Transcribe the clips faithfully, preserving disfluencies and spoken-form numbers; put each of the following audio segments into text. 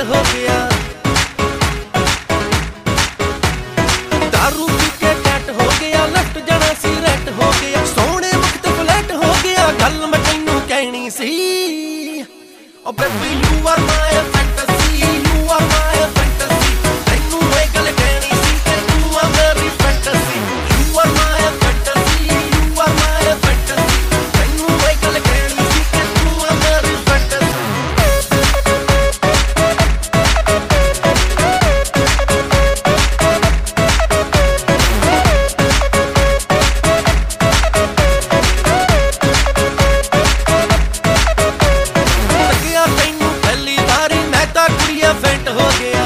Set हो गया, दारू पी के कैट हो गया, लेफ्ट जाना सी रेट हो गया, सोने मुक्त फ्लैट हो गया, गल मैं तैनू कहनी सी। Oh baby you are my fantasy, you are my fantasy, तैनू मैं गल कहनी सी ते तू आ मेरी fantasy, you are my fantasy, you are my fantasy, तैनू मैं गल कहनी सी ते तू आ मेरी fantasy। फेंट हो गया,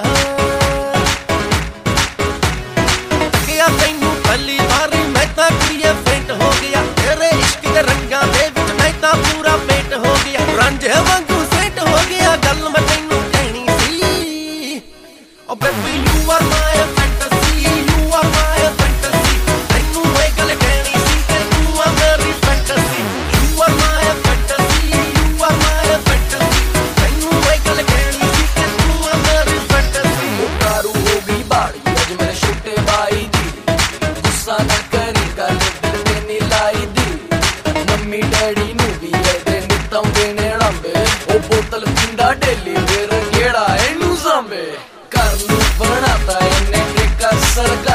तकिया तैनू पहली बारी मैं तां कुड़िए फेंट हो गया, तेरे इश्क दे रंगां दे विच मैं तां पूरा पेंट हो गया, रांझे वांगू सेट हो गया, गल मैं तैनू कहनी सी। Oh baby you are my fantasy, you are my fantasy, तैनू मैं गल कहनी सी ते तू आ मेरी fantasy, you are my fantasy, you are my fantasy, तैनू मैं गल कहनी सी ते तू आ मेरी फैंटेसी। दारू हो गई बाड़ी अज मेरे छोटे भाई दी, गुस्सा ना करी गल दिल ते नी लाई दी, मम्मी डैडी नू भी एदे नित्तां देने ड़ांबे, ओ बोतल पिंदा डेली फिर गेड़ा एनू सांबे, घर नू बनाता इन्ने ठेका सरकार